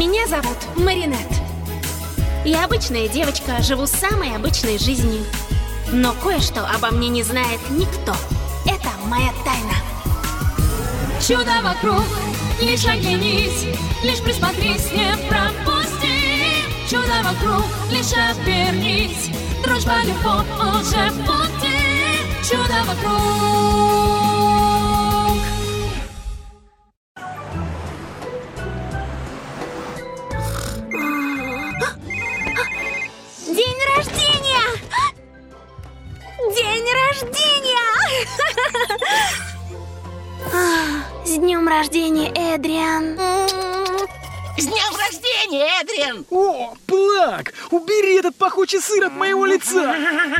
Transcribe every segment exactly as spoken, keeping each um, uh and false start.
Меня зовут Маринет. Я обычная девочка, живу самой обычной жизнью. Но кое-что обо мне не знает никто. Это моя тайна. Чудо вокруг, лишь оглянись, лишь присмотрись, не пропусти. Чудо вокруг, лишь обернись, дружба, любовь уже в пути. Чудо вокруг. День рождения! День рождения! С днем рождения, Эдриан! С днем рождения, Эдриан! О, Плак! Убери этот пахучий сыр от моего лица!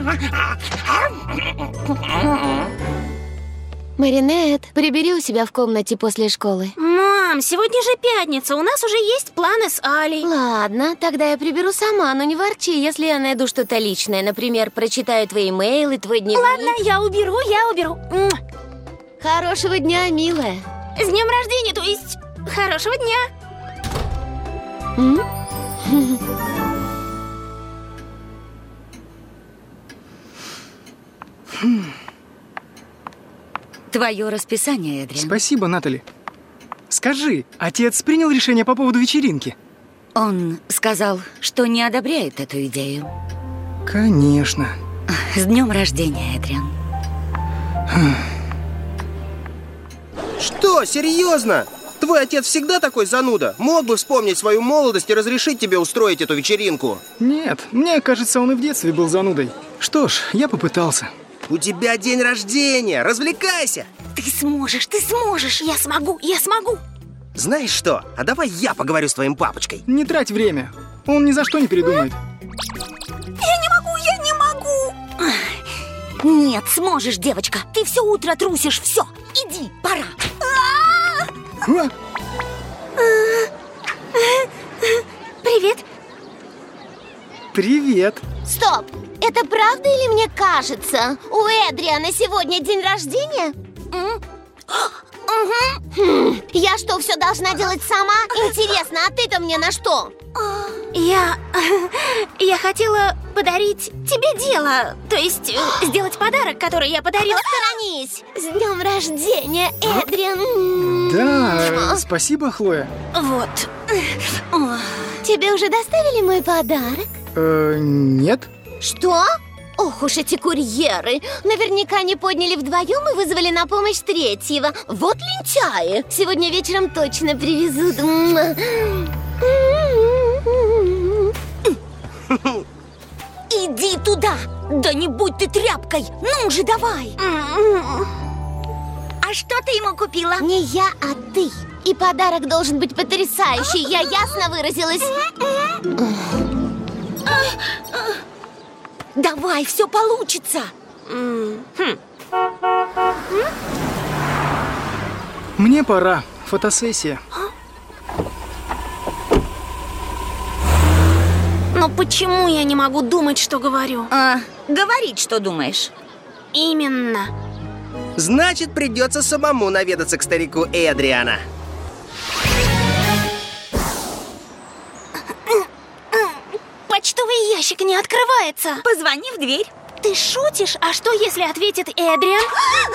Маринет, прибери у себя в комнате после школы. Мам, сегодня же пятница, у нас уже есть планы с Алей. Ладно, тогда я приберу сама, но не ворчи, если я найду что-то личное. Например, прочитаю твои имейлы, твой дневник. Ладно, я уберу, я уберу. Хорошего дня, милая. С днем рождения, то есть хорошего дня. М? Твое расписание, Эдриан. Спасибо, Натали. Скажи, отец принял решение по поводу вечеринки? Он сказал, что не одобряет эту идею. Конечно. С днем рождения, Эдриан. Что, серьезно? Твой отец всегда такой зануда? Мог бы вспомнить свою молодость и разрешить тебе устроить эту вечеринку? Нет, мне кажется, он и в детстве был занудой. Что ж, я попытался. У тебя день рождения, развлекайся! Ты сможешь, ты сможешь, я смогу, я смогу. Знаешь что, а давай я поговорю с твоим папочкой. Не трать время, он ни за что не передумает. Я не могу, я не могу. Нет, сможешь, девочка. Ты все утро трусишь, все. Иди, пора. А? Привет. Привет. Стоп! Это правда или мне кажется? У Эдриана сегодня день рождения? Хм, я что, все должна делать сама? Интересно, а ты-то мне на что? Я... Я хотела подарить тебе дело. То есть э, сделать подарок, который я подарила. Посторонись! С днем рождения, Эдриан! Да, спасибо, Хлоя. Вот. Тебе уже доставили мой подарок? Э, нет. Что? Ох уж эти курьеры! Наверняка не подняли вдвоем и вызвали на помощь третьего. Вот лентяи! Сегодня вечером точно привезут. Иди туда! Да не будь ты тряпкой! Ну же, давай! А что ты ему купила? Не я, а ты. И подарок должен быть потрясающий. Я ясно выразилась? Давай, все получится! Мне пора. Фотосессия. Но почему я не могу думать, что говорю? А, говорить, что думаешь. Именно. Значит, придется самому наведаться к старику Эдриана. Почтовый ящик не открывается. Позвони в дверь. Ты шутишь? А что, если ответит Эдриан?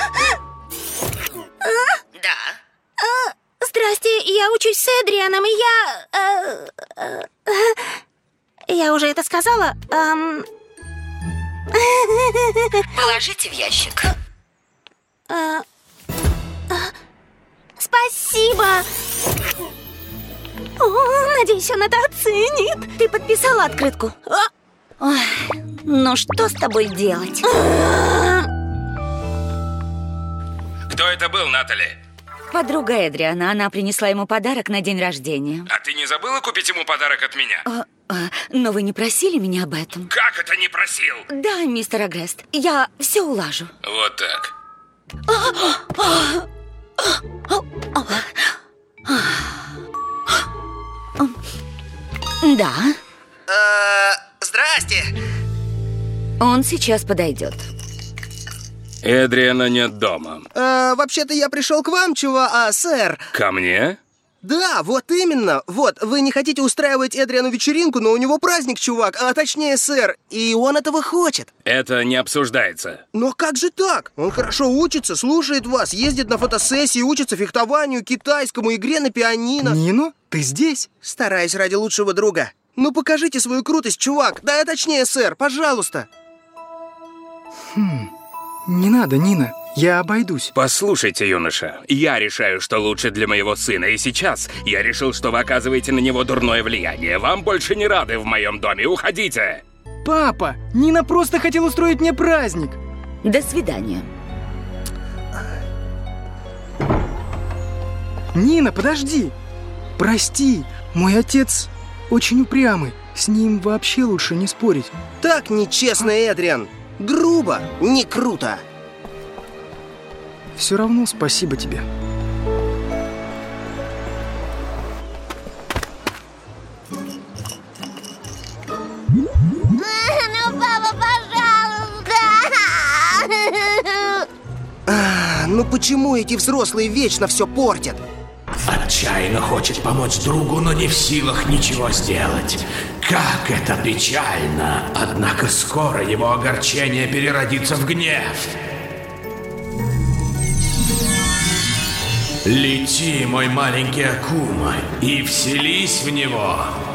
Да. Здрасте, я учусь с Эдрианом, и я... э, э, э, Я уже это сказала. эм, Положите в ящик. э, э, Спасибо. О, надеюсь, он это оценит. Ты подписала открытку? Ой, ну что с тобой делать? Кто это был, Натали? Подруга Эдриана, она принесла ему подарок на день рождения. А ты не забыла купить ему подарок от меня? А, а, но вы не просили меня об этом. Как это не просил? Да, мистер Агрест, я все улажу. Вот так. Да. Э, здрасте. Он сейчас подойдет. Эдриана нет дома. Э, вообще-то я пришел к вам, чува... А, сэр. Ко мне? Да, вот именно. Вот, вы не хотите устраивать Эдриану вечеринку, но у него праздник, чувак, а точнее, сэр, и он этого хочет. Это не обсуждается. Но как же так? Он хорошо учится, слушает вас, ездит на фотосессии, учится фехтованию, китайскому, игре на пианино. Нино, ты здесь? Стараюсь ради лучшего друга. Ну покажите свою крутость, чувак. Да, точнее, сэр, пожалуйста. Хм, не надо, Нина. Я обойдусь. Послушайте, юноша, я решаю, что лучше для моего сына, и сейчас я решил, что вы оказываете на него дурное влияние. Вам больше не рады в моем доме, уходите! Папа, Нина просто хотел устроить мне праздник. До свидания. Нина, подожди. Прости, мой отец очень упрямый. С ним вообще лучше не спорить. Так нечестно, Эдриан. Грубо, не круто. Все равно спасибо тебе. Ну, папа, пожалуйста! А, ну почему эти взрослые вечно все портят? Отчаянно хочет помочь другу, но не в силах ничего сделать. Как это печально! Однако скоро его огорчение переродится в гнев. Лети, мой маленький Акума, и вселись в него.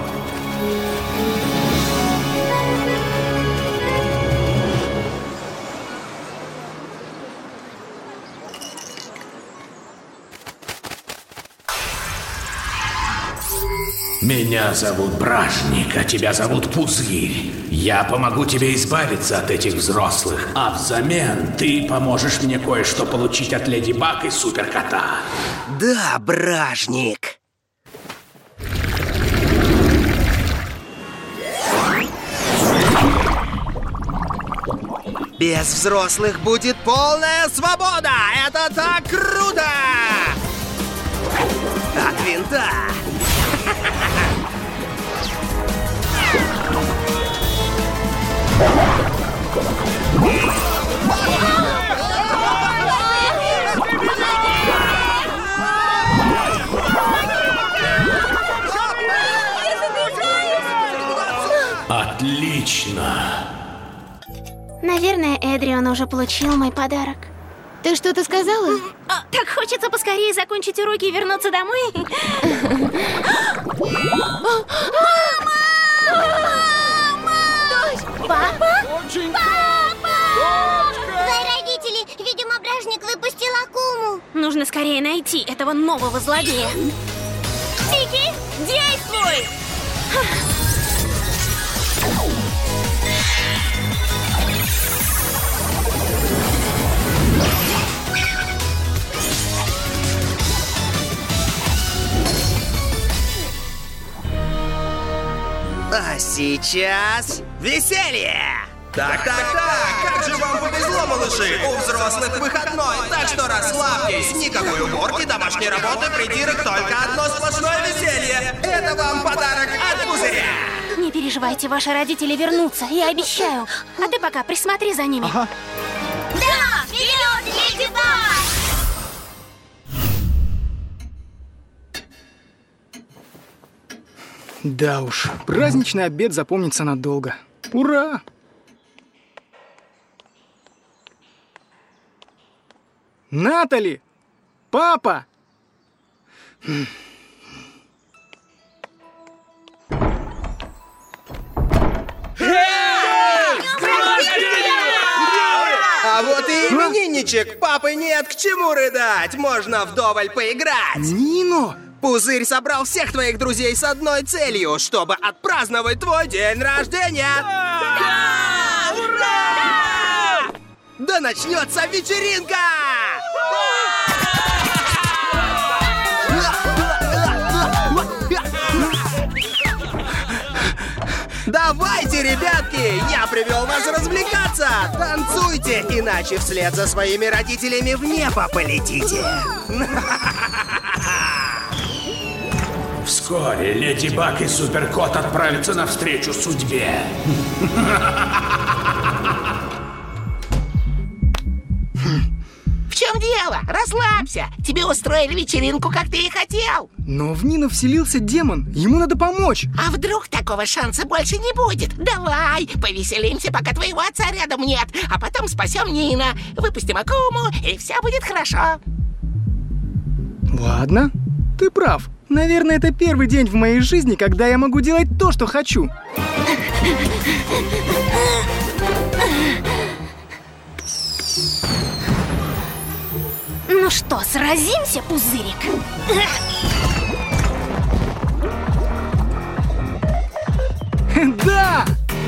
Меня зовут Бражник, а тебя зовут Пузырь. Я помогу тебе избавиться от этих взрослых, а взамен ты поможешь мне кое-что получить от Леди Баг и Суперкота. Да, Бражник. Без взрослых будет полная свобода! Это так круто! От винта! Отлично! Наверное, Эдриан уже получил мой подарок. Ты что-то сказала? А, так хочется поскорее закончить уроки и вернуться домой. Папа? Твои родители, видимо, Бражник выпустил Акуму. Нужно скорее найти этого нового злодея. Тики, действуй! А сейчас веселье! Так, так, так, как же вам повезло, малыши! У взрослых выходной, так что расслабьтесь! Никакой уборки, домашней работы, придирок, только одно сплошное веселье! Это вам подарок от Пузыря! Не переживайте, ваши родители вернутся, я обещаю. А ты пока присмотри за ними. Ага. Да! Вперед, Леди Баг! Да уж, праздничный обед запомнится надолго. Ура! Натали! Папа! А вот и именинничек! Папы нет, к чему рыдать! Можно вдоволь поиграть! Нино! Пузырь собрал всех твоих друзей с одной целью, чтобы отпраздновать твой день рождения! Да! Ура! Да начнется вечеринка! Давайте, ребятки! Я привел вас развлекаться! Танцуйте, иначе вслед за своими родителями в небо полетите! Вскоре Леди Баг и Суперкот отправятся навстречу судьбе. В чем дело? Расслабься! расслабься. Тебе устроили вечеринку, как ты и хотел. Но в Нину вселился демон. Ему надо помочь. А вдруг такого шанса больше не будет? Давай, повеселимся, пока твоего отца рядом нет. А потом спасем Нина, выпустим Акуму, и все будет хорошо. Ладно, ты прав. Наверное, это первый день в моей жизни, когда я могу делать то, что хочу. Ну что, сразимся, Пузырик? Да!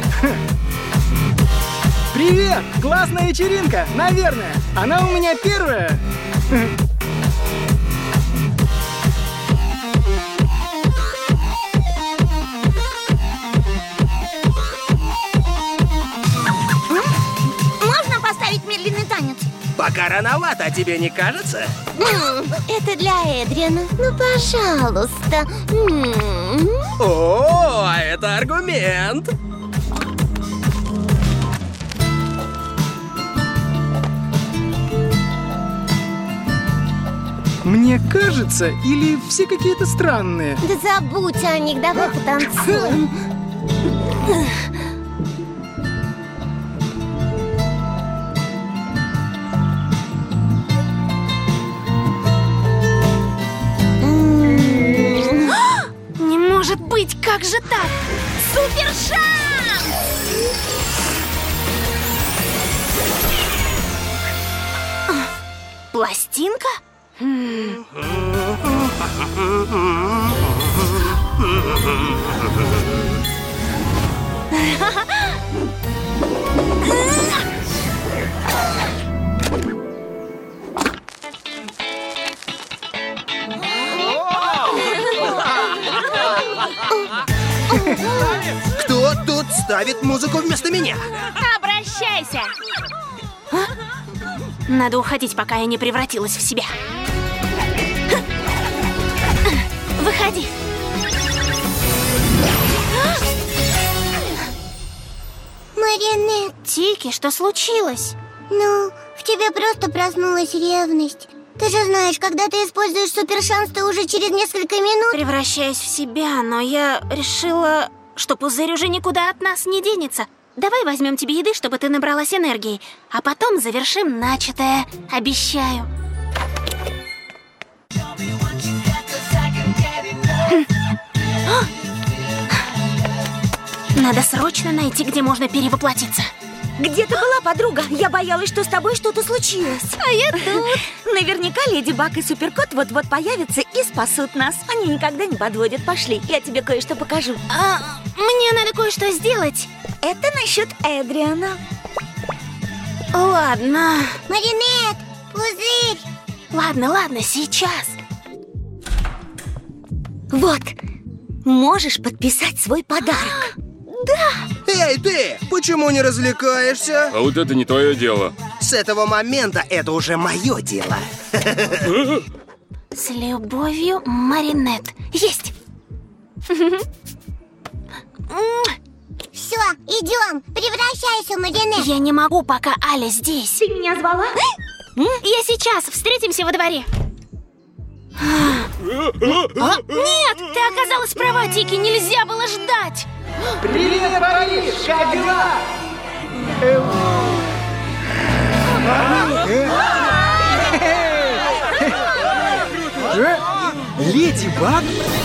Привет! Классная вечеринка, наверное. Она у меня первая. Можно поставить медленный танец? Пока рановато, а тебе не кажется? М, Это для Эдриана. Ну, пожалуйста. М. О, а это аргумент. Мне кажется, или все какие-то странные? Да забудь о них, давай потанцуем. Не может быть, как же так? Супер шанс! А, Пластинка? Хм. Кто тут ставит музыку вместо меня? Обращайся! А? Надо уходить, пока я не превратилась в себя. Выходи! Маринет, Тики, что случилось? ну, в тебе просто проснулась ревность. Ты же знаешь, когда ты используешь супершанс, ты уже через несколько минут... Превращаюсь в себя, но я решила, что пузырь уже никуда от нас не денется. Давай возьмем тебе еды, чтобы ты набралась энергии, а потом завершим начатое. Обещаю. Надо срочно найти, где можно перевоплотиться. Где ты была, подруга? Я боялась, что с тобой что-то случилось. А я тут. Наверняка Леди Баг и Суперкот вот-вот появятся и спасут нас. Они никогда не подводят. Пошли, я тебе кое-что покажу. А, мне надо кое-что сделать. Это насчет Эдриана. Ладно. Маринет, пузырь! Ладно, ладно, сейчас. Вот, можешь подписать свой подарок. Эй, ты! Почему не развлекаешься? А вот это не твое дело. С этого момента это уже мое дело. С любовью, Маринет. Есть. Все, идем, превращайся, Маринет. Я не могу, пока Аля здесь. Ты меня звала? Я сейчас. Встретимся во дворе. А? Нет, ты оказалась права, Тики. Нельзя было ждать. Привет, Париж! Как дела? Леди Баг?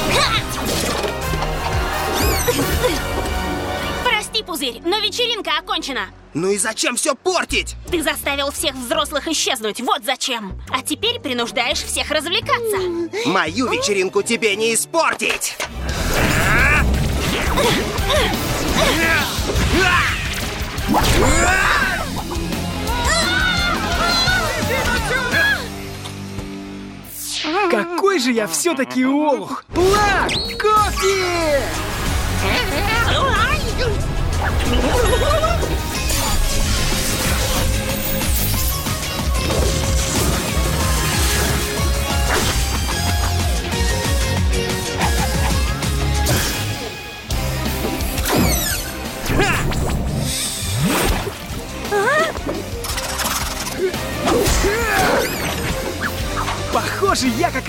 Прости, Пузырь, но вечеринка окончена. Ну и зачем все портить? Ты заставил всех взрослых исчезнуть, вот зачем. А теперь принуждаешь всех развлекаться. Мою вечеринку тебе не испортить! Какой же я все-таки олух! Лак! Когти!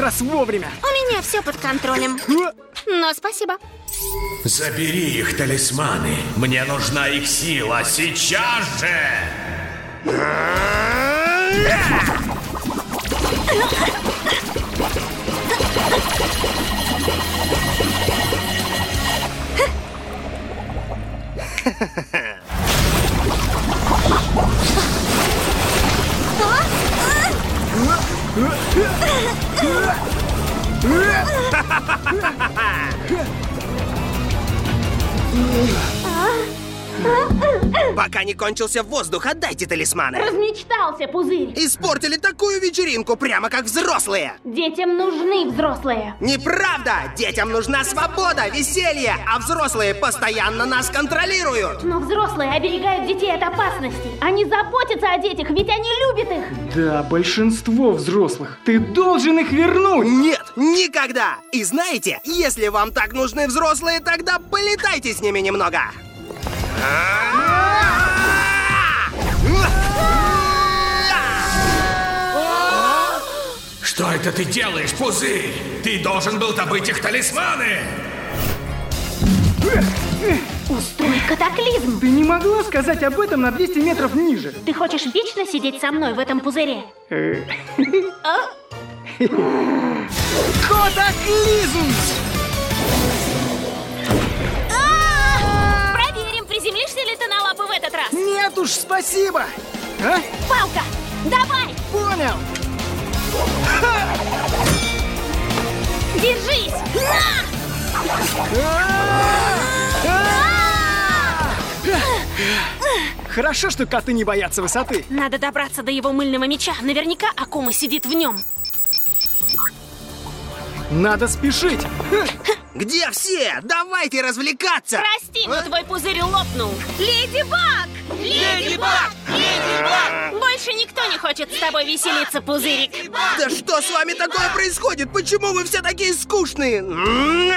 раз вовремя. У меня все под контролем. Но спасибо. Забери их талисманы. Мне нужна их сила сейчас же! Пока не кончился воздух, отдайте талисманы. Размечтался, Пузырь. Испортили такую вечеринку, прямо как взрослые. Детям нужны взрослые. Неправда! Детям нужна свобода, веселье, а взрослые постоянно нас контролируют. Но взрослые оберегают детей от опасности. Они заботятся о детях, ведь они любят их. Да, большинство взрослых. Ты должен их вернуть. Нет, никогда! И знаете, если вам так нужны взрослые, тогда полетайте с ними немного. Что это ты делаешь, Пузырь? Ты должен был добыть их талисманы! Устрой катаклизм. Ты не могла сказать об этом на двести метров ниже. Ты хочешь вечно сидеть со мной в этом пузыре? Катаклизм! Проверим, приземлишься ли ты на лапы в этот раз. Нет уж, спасибо. А? Палка, давай! Понял. Держись! Хорошо, что коты не боятся высоты. Надо добраться до его мыльного меча. Наверняка Акума сидит в нем. Надо спешить. Где все? Давайте развлекаться! Прости, но твой пузырь лопнул. Леди Баг! Леди Баг! Леди Баг! Больше никто не хочет с тобой веселиться, Пузырик. Да что с вами такое происходит? Почему вы все такие скучные? Нет!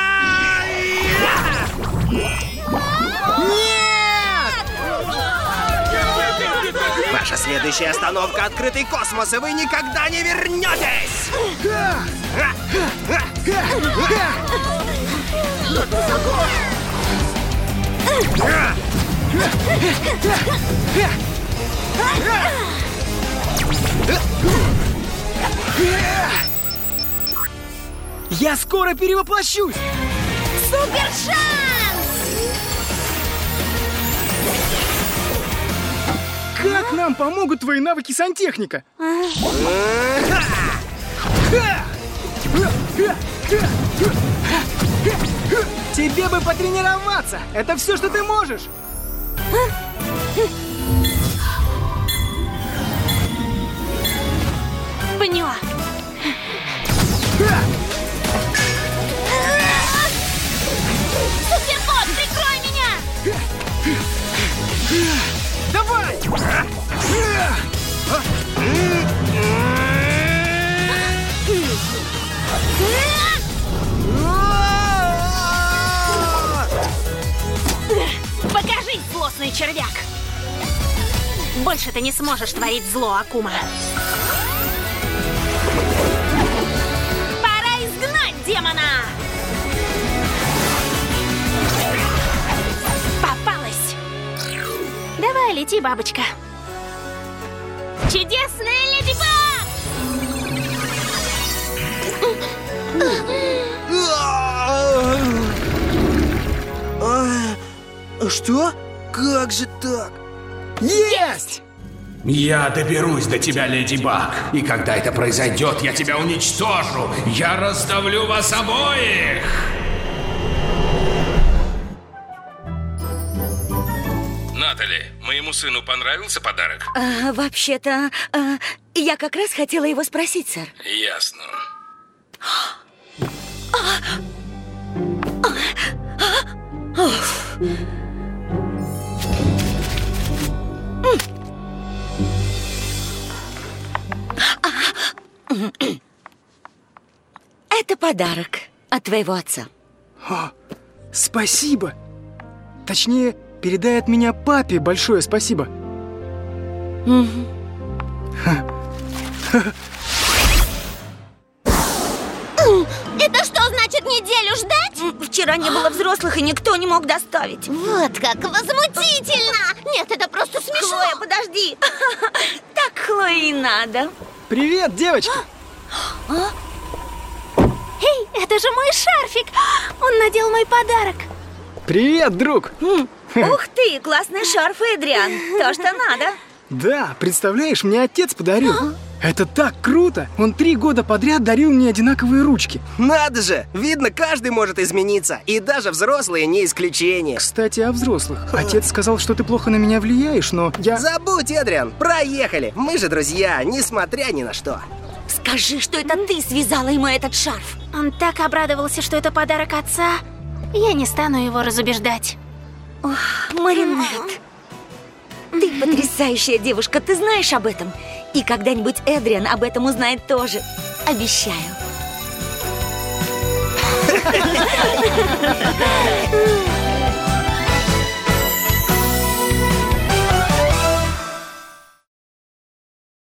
Ваша следующая остановка — открытый космос, и вы никогда не вернетесь! Я скоро перевоплощусь! Супер шанс! Как нам помогут твои навыки сантехника? Тебе бы потренироваться! Это все, что ты можешь! Поняла. Суперкот, прикрой меня! Давай! Покажись, злостный червяк! Больше ты не сможешь творить зло, Акума. Пора изгнать демона! Попалась! Давай, лети, бабочка. Чудесная леди А, что? Как же так? Есть! Я доберусь до тебя, Леди Баг. И когда это произойдет, я тебя уничтожу. Я раздавлю вас обоих. Натали, моему сыну понравился подарок? А, вообще-то, а, я как раз хотела его спросить, сэр. Ясно. Это подарок от твоего отца. О, спасибо. Точнее, передай от меня папе большое спасибо. Угу. Это что, значит неделю ждать? Вчера не было взрослых, и никто не мог доставить. Вот как возмутительно! Нет, это просто смешно. Хлоя, подожди. Так Хлое и надо. Привет, девочки! Эй, это же мой шарфик! Он надел мой подарок. Привет, друг! Ух ты, классный шарф, Эдриан. То, что надо. Да, представляешь, мне отец подарил. Это так круто! Он три года подряд дарил мне одинаковые ручки. Надо же! Видно, каждый может измениться. И даже взрослые не исключение. Кстати, о взрослых. Отец сказал, что ты плохо на меня влияешь, но я... Забудь, Эдриан, проехали. Мы же друзья, несмотря ни на что. Скажи, что это ты связала ему этот шарф. Он так обрадовался, что это подарок отца. Я не стану его разубеждать. Ох, Маринет, ты потрясающая девушка, ты знаешь об этом? И когда-нибудь Эдриан об этом узнает тоже. Обещаю.